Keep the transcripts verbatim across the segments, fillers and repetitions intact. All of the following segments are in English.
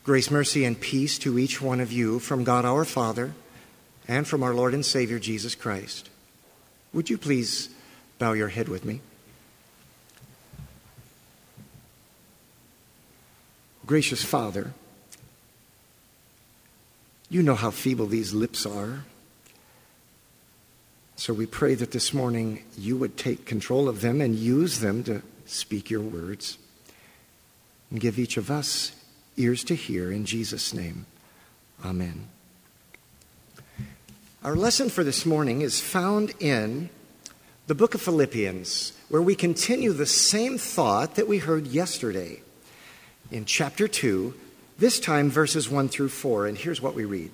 Grace, mercy, and peace to each one of you from God our Father and from our Lord and Savior Jesus Christ. Would you please bow your head with me? Gracious Father, you know how feeble these lips are. So we pray that this morning you would take control of them and use them to speak your words. And give each of us ears to hear in Jesus' name. Amen. Our lesson for this morning is found in the book of Philippians, where we continue the same thought that we heard yesterday in chapter two, this time verses one through four. And here's what we read.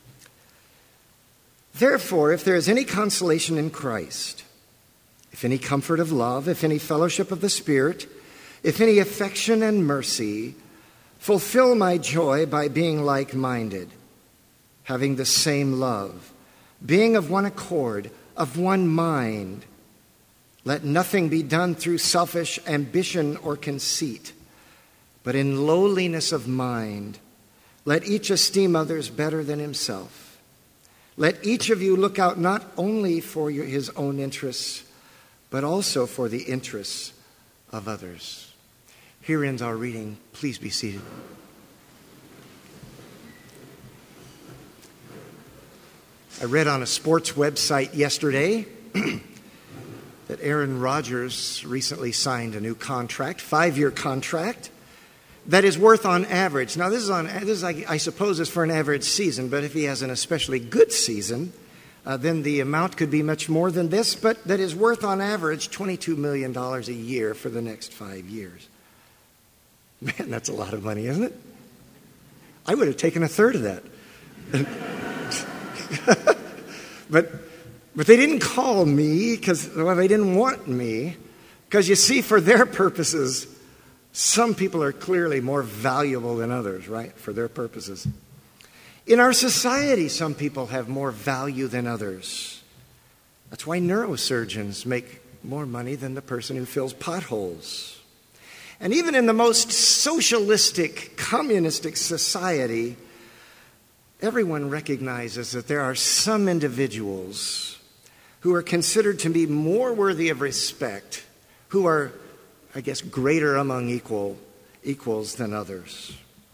Therefore, if there is any consolation in Christ, if any comfort of love, if any fellowship of the Spirit, if any affection and mercy, fulfill my joy by being like-minded, having the same love, being of one accord, of one mind. Let nothing be done through selfish ambition or conceit, but in lowliness of mind, let each esteem others better than himself. Let each of you look out not only for your, his own interests, but also for the interests of others. Here ends our reading. Please be seated. I read on a sports website yesterday that Aaron Rodgers recently signed a new contract, five-year contract, that is worth on average. Now, this is on this is I, I suppose is for an average season, but if he has an especially good season, uh, then the amount could be much more than this. But that is worth on average twenty-two million dollars a year for the next five years. Man, that's a lot of money, isn't it? I would have taken a third of that. but but they didn't call me because well, they didn't want me. Because you see, for their purposes, some people are clearly more valuable than others, right? For their purposes. In our society, some people have more value than others. That's why neurosurgeons make more money than the person who fills potholes. And even in the most socialistic, communistic society, everyone recognizes that there are some individuals who are considered to be more worthy of respect, who are, I guess, greater among equal equals than others.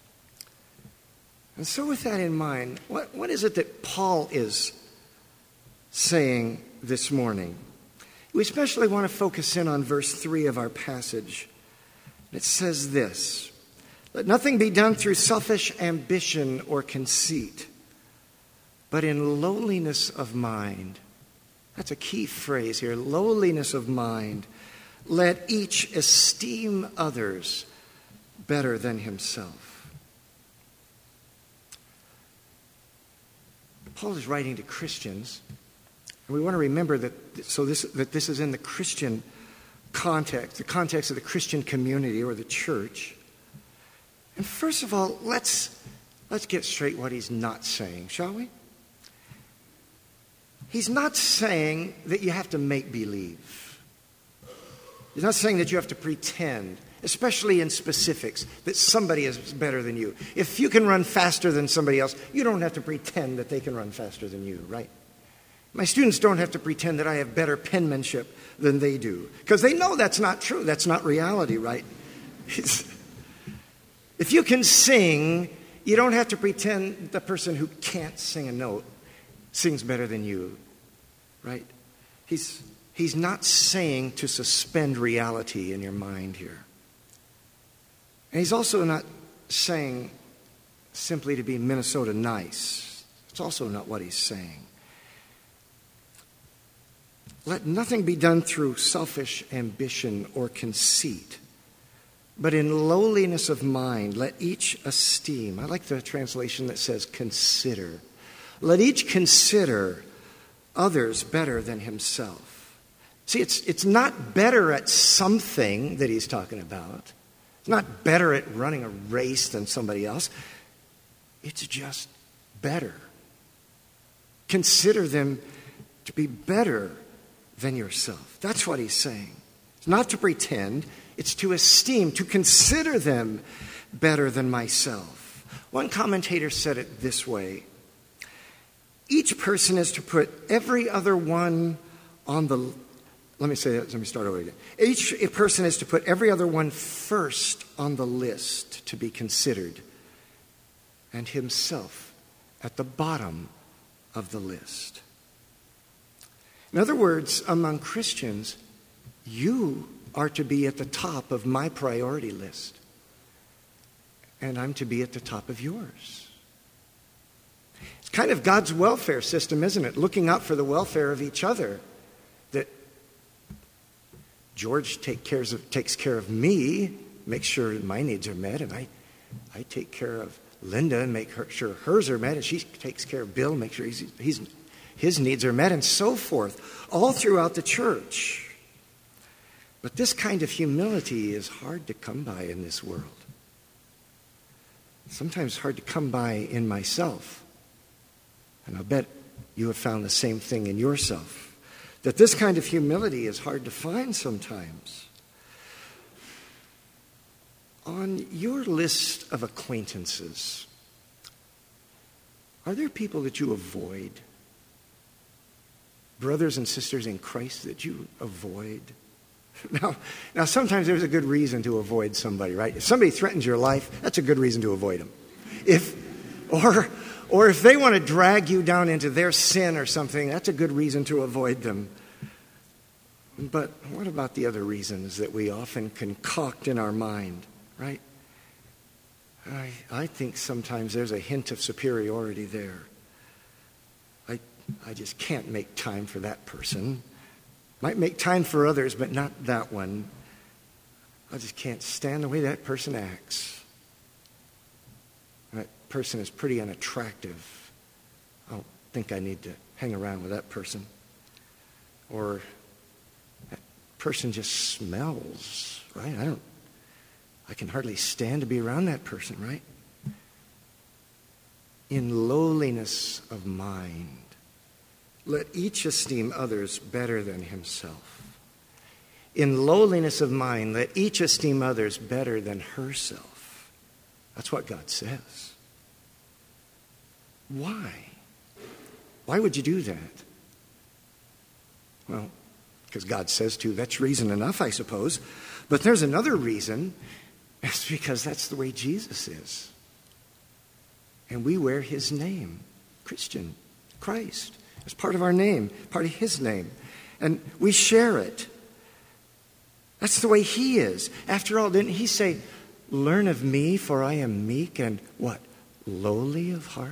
And so with that in mind, what, what is it that Paul is saying this morning? We especially want to focus in on verse three of our passage. It says this, let nothing be done through selfish ambition or conceit, but in lowliness of mind. That's a key phrase here, lowliness of mind. Let each esteem others better than himself. Paul is writing to Christians, and we want to remember that so this that this is in the Christian context, the context of the Christian community or the church. And first of all, let's let's get straight what he's not saying, shall we? He's not saying that you have to make believe. He's not saying that you have to pretend, especially in specifics, that somebody is better than you. If you can run faster than somebody else, you don't have to pretend that they can run faster than you, right? My students don't have to pretend that I have better penmanship than they do, because they know that's not true. That's not reality, right? It's, if you can sing, you don't have to pretend the person who can't sing a note sings better than you, right? He's, he's not saying to suspend reality in your mind here. And he's also not saying simply to be Minnesota nice. It's also not what he's saying. Let nothing be done through selfish ambition or conceit, but in lowliness of mind, let each esteem. I like the translation that says consider. Let each consider others better than himself. See, it's, it's not better at something that he's talking about. It's not better at running a race than somebody else. It's just better. Consider them to be better than yourself. That's what he's saying. It's not to pretend. It's to esteem, to consider them better than myself. One commentator said it this way: each person is to put every other one on the, let me say that, let me start over again. Each person is to put every other one first on the list to be considered, and himself at the bottom of the list. In other words, among Christians, you are to be at the top of my priority list, and I'm to be at the top of yours. It's kind of God's welfare system, isn't it? Looking out for the welfare of each other. That George take cares of, takes care of me, makes sure my needs are met, and I, I take care of Linda and make her, sure hers are met, and she takes care of Bill, make sure he's, he's, his needs are met, and so forth, all throughout the church. But this kind of humility is hard to come by in this world. Sometimes hard to come by in myself. And I'll bet you have found the same thing in yourself, that this kind of humility is hard to find sometimes. On your list of acquaintances, are there people that you avoid? Brothers and sisters in Christ that you avoid? Now, now, sometimes there's a good reason to avoid somebody, right? If somebody threatens your life, that's a good reason to avoid them. If, or, or if they want to drag you down into their sin or something, that's a good reason to avoid them. But what about the other reasons that we often concoct in our mind, right? I, I think sometimes there's a hint of superiority there. I, I just can't make time for that person. Might make time for others, but not that one. I just can't stand the way that person acts. That person is pretty unattractive. I don't think I need to hang around with that person. Or that person just smells, right? I don't, I can hardly stand to be around that person, right? In lowliness of mind, let each esteem others better than himself. In lowliness of mind, let each esteem others better than herself. That's what God says. Why? Why would you do that? Well, because God says to. That's reason enough, I suppose. But there's another reason. It's because that's the way Jesus is. And we wear his name, Christian, Christ. It's part of our name, part of his name. And we share it. That's the way he is. After all, didn't he say, learn of me, for I am meek and what? Lowly of heart?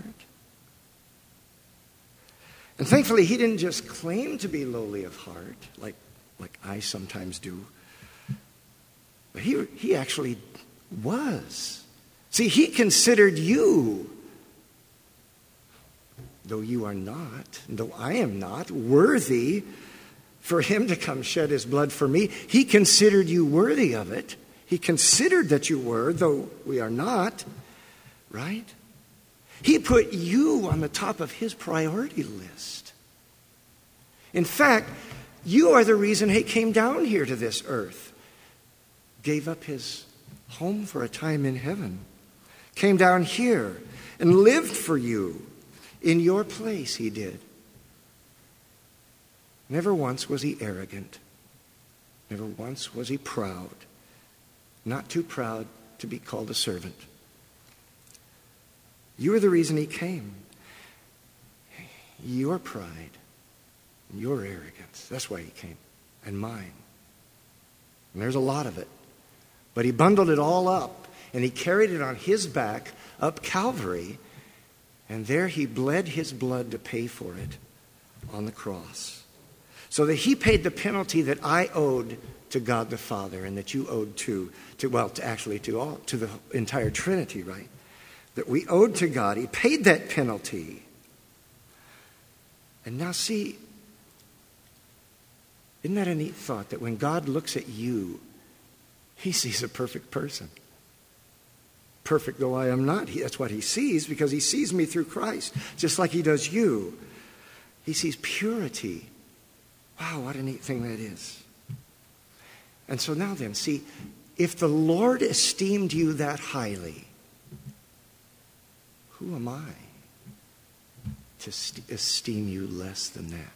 And thankfully, he didn't just claim to be lowly of heart, like, like I sometimes do. But he, he actually was. See, he considered you, though you are not, though I am not, worthy for him to come shed his blood for me. He considered you worthy of it. He considered that you were, though we are not, right? He put you on the top of his priority list. In fact, you are the reason he came down here to this earth, gave up his home for a time in heaven, came down here and lived for you. In your place, he did. Never once was he arrogant. Never once was he proud. Not too proud to be called a servant. You are the reason he came. Your pride, your arrogance, that's why he came. And mine. And there's a lot of it. But he bundled it all up, and he carried it on his back up Calvary. And there he bled his blood to pay for it on the cross. So that he paid the penalty that I owed to God the Father and that you owed to, to well, to actually to all, to the entire Trinity, right? That we owed to God. He paid that penalty. And now see, isn't that a neat thought that when God looks at you, he sees a perfect person? Perfect though I am not. He, that's what he sees because he sees me through Christ, just like he does you. He sees purity. Wow, what a neat thing that is. And so now then, see, if the Lord esteemed you that highly, Who am I to st- esteem you less than that?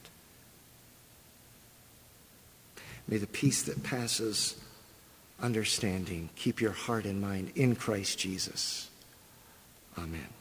May the peace that passes understanding keep your heart and mind in Christ Jesus. Amen.